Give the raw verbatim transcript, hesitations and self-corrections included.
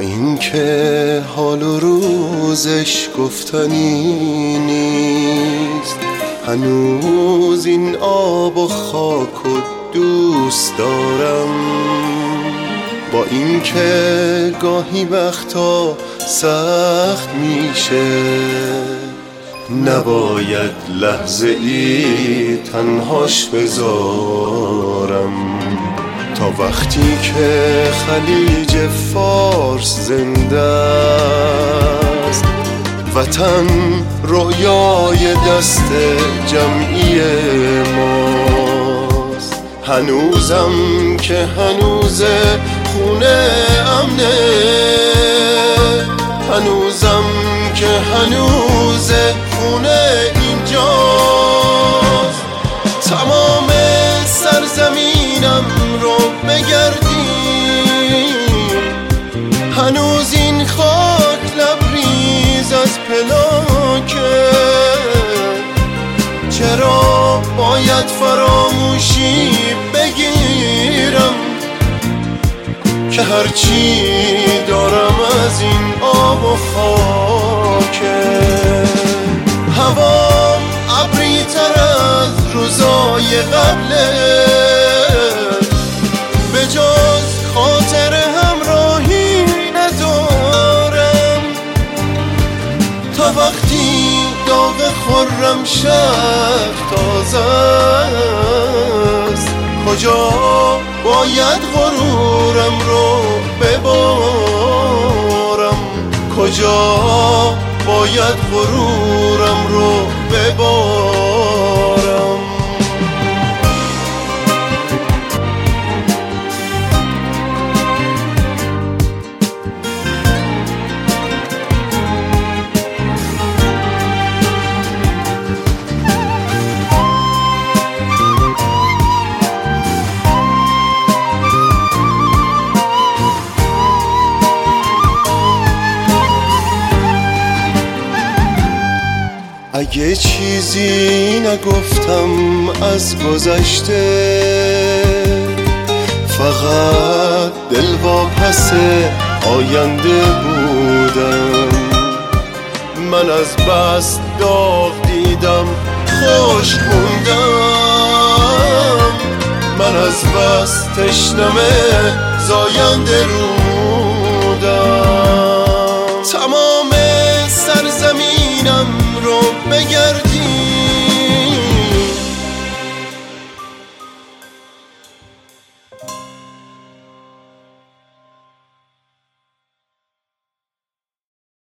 اینکه حال و روزش گفتنی نیست، هنوز این آب و خاک و دوست دارم. با اینکه گاهی وقتا سخت میشه، نباید لحظه ای تنهاش بذارم. تا وقتی که خلیج فارس زنده است، وطن رویای دست جمعی ماست. هنوزم که هنوزه خونه امنه، هنوزم که هنوزه خونه اینجاست. تمام سرزمینم رو بگردیم، هنوز این خاک لبریز از پلاکه. چرا باید فراموشی بگیرم که هرچی دارم از این آب و خاکه؟ هوام ابری تر از روزای قبله، به جز خاطر همراهی ندارم. تا وقتی داغ خرم شب تازه است، کجا باید غرورم رو ببارم؟ کجا باید غرورم رو ببارم؟ اگه چیزی نگفتم از گذشته، فقط دلواپس آینده بودم. من از بس داغ دیدم خوش موندم، من از بس تشنمه زاینده رودم. تمام سرزمینم رو بگردیم،